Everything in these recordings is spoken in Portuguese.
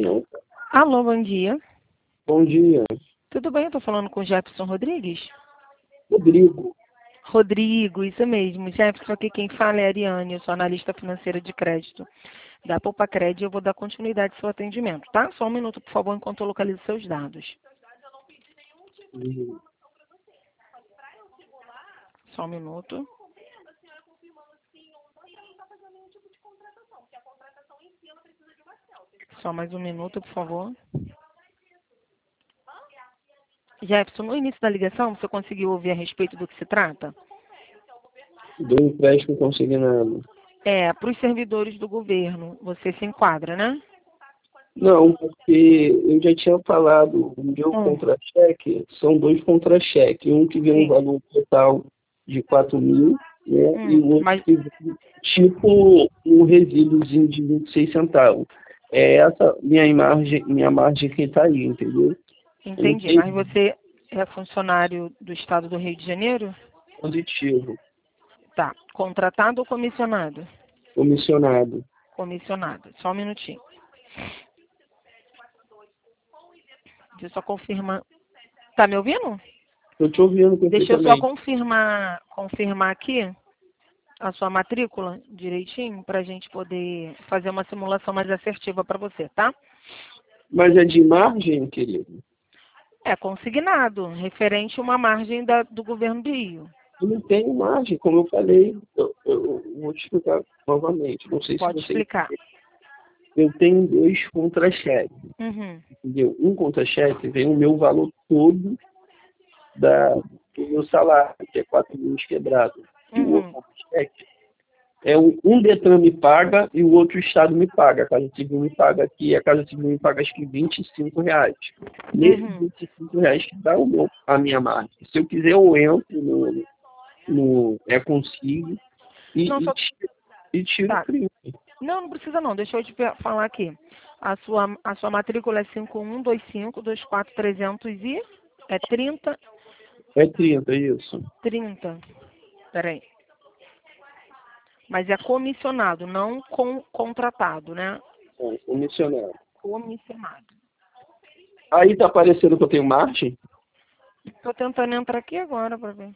não. Alô, bom dia. Bom dia. Tudo bem? Eu tô falando com o Jefferson Rodrigues? Rodrigo. Rodrigo, isso mesmo. Jefferson, aqui quem fala é a Ariane, eu sou analista financeira de crédito da Poupa Crédito e eu vou dar continuidade ao seu atendimento, tá? Só um minuto, por favor, enquanto eu localizo seus dados. Hum, Só um minuto. Só mais um minuto, por favor. Jefferson, no início da ligação, você conseguiu ouvir a respeito do que se trata? Do empréstimo consignado. É, para os servidores do governo, você se enquadra, né? Não, porque eu já tinha falado, o meu contra-cheque são 2 contra-cheques. Um que vem um Sim. valor total de 4.000, né? E o outro Mas, que vem tipo um resíduozinho de 26 centavos. É essa minha margem que está aí, entendeu? entendi. Mas você é funcionário do Estado do Rio de Janeiro? Positivo, Tá. Contratado ou comissionado? comissionado. Comissionado. Só um minutinho. Deixa eu só confirmar. Tá me ouvindo? Estou te ouvindo Deixa eu só perfeitamente. confirmar aqui a sua matrícula direitinho para a gente poder fazer uma simulação mais assertiva para você, tá? Mas é de margem, querido? É consignado, referente a uma margem do governo do Rio. Eu não tenho margem, como eu falei. Eu vou te explicar novamente. Não sei se Pode você... explicar. Eu tenho 2 contra-cheques, Uhum. entendeu? Um contra-cheque vem o meu valor todo do meu salário, que é 4.000 quebrado. E o outro Uhum. contra-cheque é um Detran me paga e o outro Estado me paga. A Casa Civil me paga aqui, a Casa Civil me paga acho que R$ 25. Nesses Uhum. R$ 25 que dá a minha margem. Se eu quiser, eu entro no consigo Não, e, só. tiro o Tá. crime. Não, não precisa não. Deixa eu te falar aqui. A sua matrícula é 512524 e é 30. É 30 isso. 30. Peraí. Mas é comissionado, não contratado, né? É, comissionado. Comissionado. Aí tá aparecendo que eu tenho margem? Tô tentando entrar aqui agora para ver.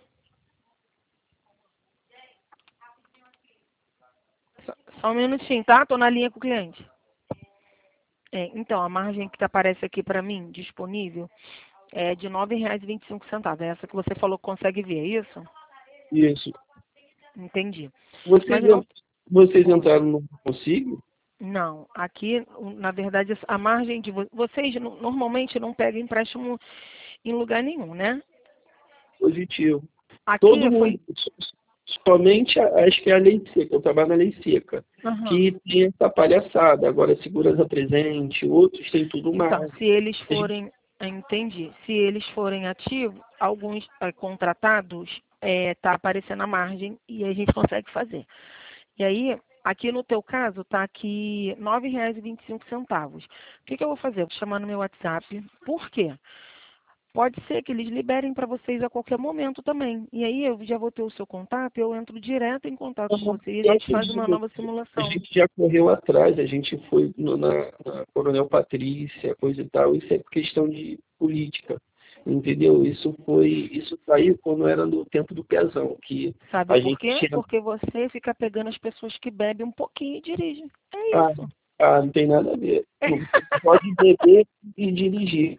Só um minutinho, tá? Tô na linha com o cliente. É, então, a margem que aparece aqui para mim, disponível, é de R$ 9,25. É essa que você falou que consegue ver, é isso? Isso. Entendi. Vocês, Mas não. vocês Oi. entraram no consigo? Não, aqui, na verdade, a margem de vocês normalmente não pegam empréstimo em lugar nenhum, né? Positivo. Todo Aqui mundo, foi. somente acho que é a lei seca, eu trabalho na lei seca, Aham. que tem essa palhaçada. Agora, segurança presente, outros têm tudo Então, mais. se eles A gente forem, entendi. Se eles forem ativos, alguns contratados, tá aparecendo a margem e a gente consegue fazer. E aí, aqui no teu caso, tá aqui R$ 9,25. O que eu vou fazer? Vou chamar no meu WhatsApp. Por quê? Pode ser que eles liberem para vocês a qualquer momento também. E aí eu já vou ter o seu contato, eu entro direto em contato com você e a eu gente faz uma acredito, nova a simulação. gente já correu atrás, a gente foi na Coronel Patrícia, coisa e tal, isso é questão de política, entendeu? Isso saiu quando era no tempo do Pezão, que Sabe a por gente quê? tinha, Porque você fica pegando as pessoas que bebem um pouquinho e dirigem. É ah, isso. não tem nada a ver, não pode beber e dirigir,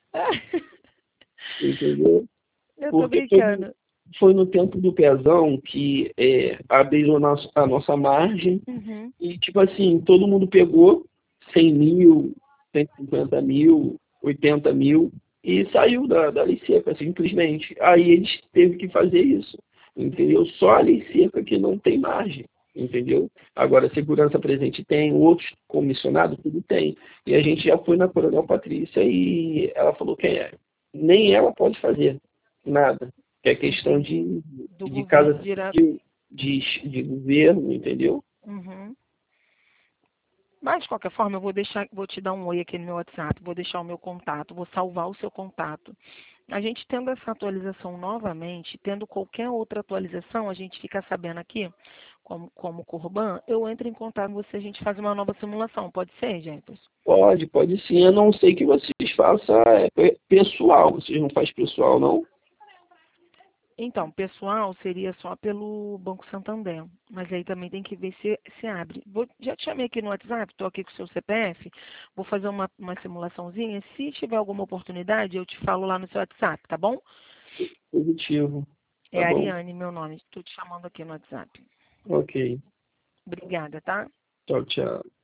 entendeu? Eu tô Porque brincando. foi no tempo do Pezão que abriram a nossa margem. Uhum. E, tipo assim, todo mundo pegou 100 mil, 150 mil, 80 mil e saiu da lei seca, simplesmente. Aí eles teve que fazer isso, entendeu? Só a lei seca que não tem margem, entendeu? Agora, segurança presente tem, outros comissionados, tudo tem. E a gente já foi na Coronel Patrícia e ela falou que nem ela pode fazer nada. Que é questão Entendi. Do de governo casa direto. civil, de governo, entendeu? Uhum. Mas, de qualquer forma, vou te dar um oi aqui no meu WhatsApp, vou deixar o meu contato, vou salvar o seu contato. A gente tendo essa atualização novamente, tendo qualquer outra atualização, a gente fica sabendo aqui, como Corban, eu entro em contato com você, a gente faz uma nova simulação. Pode ser, Jefferson? Pode sim, a não ser que vocês façam pessoal. Vocês não fazem pessoal, não? Então, pessoal seria só pelo Banco Santander, mas aí também tem que ver se abre. Já te chamei aqui no WhatsApp, estou aqui com o seu CPF, vou fazer uma simulaçãozinha. Se tiver alguma oportunidade, eu te falo lá no seu WhatsApp, tá bom? Positivo. Tá É bom. Ariane, meu nome. Estou te chamando aqui no WhatsApp. Ok. Obrigada, tá? Tchau, tchau.